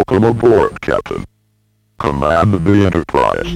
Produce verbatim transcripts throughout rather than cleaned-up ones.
Welcome aboard, Captain. Command the Enterprise.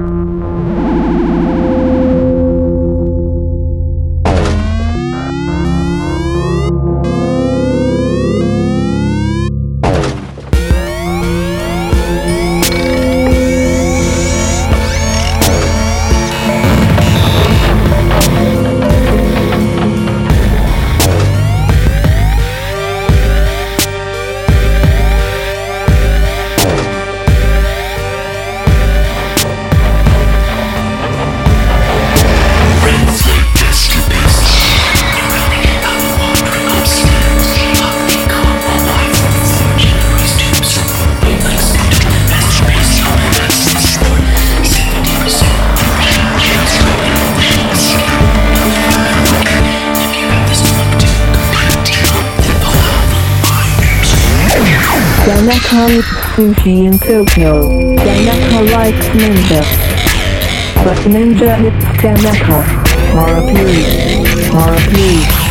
Tanaka eats sushi in Tokyo. Tanaka likes ninja. But ninja hits Tanaka. Mara please. Mara please.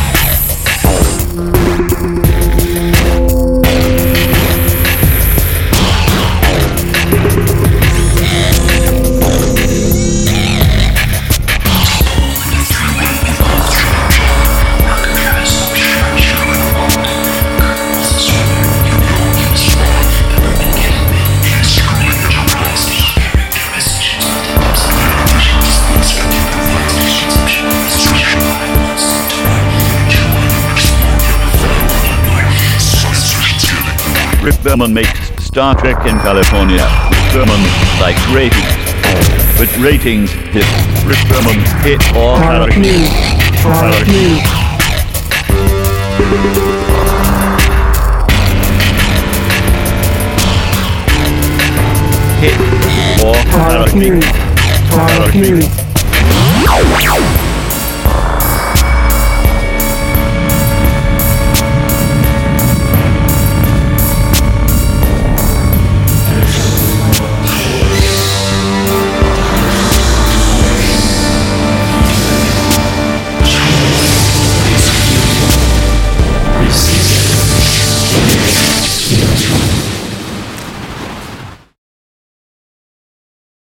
Rick Berman makes Star Trek in California. Rick Berman likes ratings. With ratings, hit Rick Berman hit or parody. Parody. Hit or parody. Parody.